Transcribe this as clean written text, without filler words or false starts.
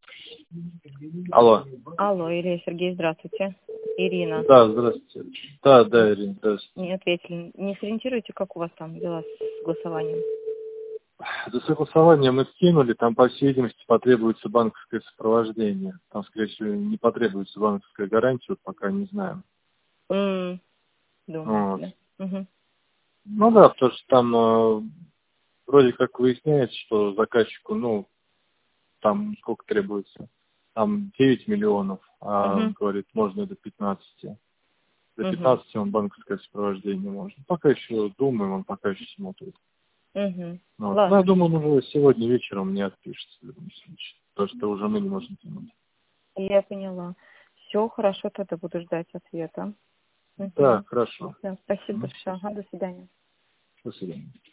Алло. Алло, Илья Сергей, здравствуйте. Ирина. Да, здравствуйте. Да, Ирина, здравствуйте. Не ответили. Не сориентируете, как у вас там дела с голосованием? За согласование мы скинули, там, по всей видимости, потребуется банковское сопровождение. Там, скорее всего, не потребуется банковская гарантия, вот пока не знаем. Вот. Думаете, да? Угу. Ну да, потому что там вроде как выясняется, что заказчику, там сколько требуется? Там 9 миллионов, а Угу. говорит, можно до 15. До Угу. 15 он банковское сопровождение может. Пока еще думаем, он пока еще смотрит. Угу. Вот. Ну, я Ладно. думаю, он уже сегодня вечером мне отпишется в любом случае. Потому что уже мы не можем тянуть. Я поняла. Все хорошо, тогда буду ждать ответа. Да, Угу. хорошо. Да, спасибо Ну, большое. Ага, до свидания. до свидания.